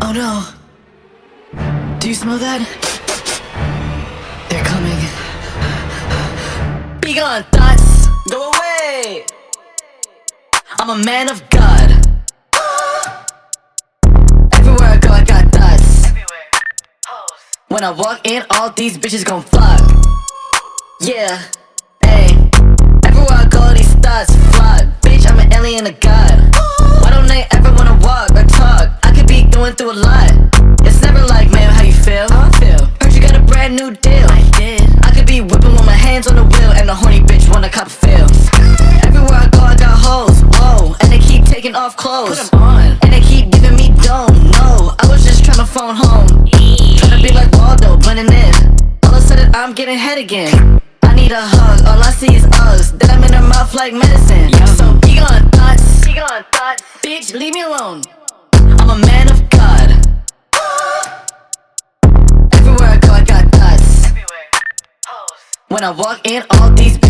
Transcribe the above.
Oh no. Do you smell that? They're coming. Be gone, thoughts. Go away. I'm a man of God. Everywhere I go, I got thoughts. Everywhere. When I walk in, all these bitches gon' flock. Yeah, hey. Everywhere I go, these thoughts flock. Bitch, I'm an alien of God. Why don't they ever wanna walk or talk? I could be going through a lot. It's never like, man, how you feel? How I feel? Heard you got a brand new deal. I did. I could be whipping with my hands on the wheel, and the horny bitch wanna cop a feel. Everywhere I go, I got hoes, whoa, and they keep taking off clothes. Put 'em on, and they keep giving me dome. No, I was just tryna phone home. Tryna be like Waldo, blending in. All of a sudden, I'm getting head again. I need a hug, all I see is Uggs. Then I'm in her mouth like medicine. So be gone, thoughts. Be gone, thoughts. Bitch, leave me alone. I'm a man of God. Everywhere I go, I got thoughts. Everywhere. When I walk in, all these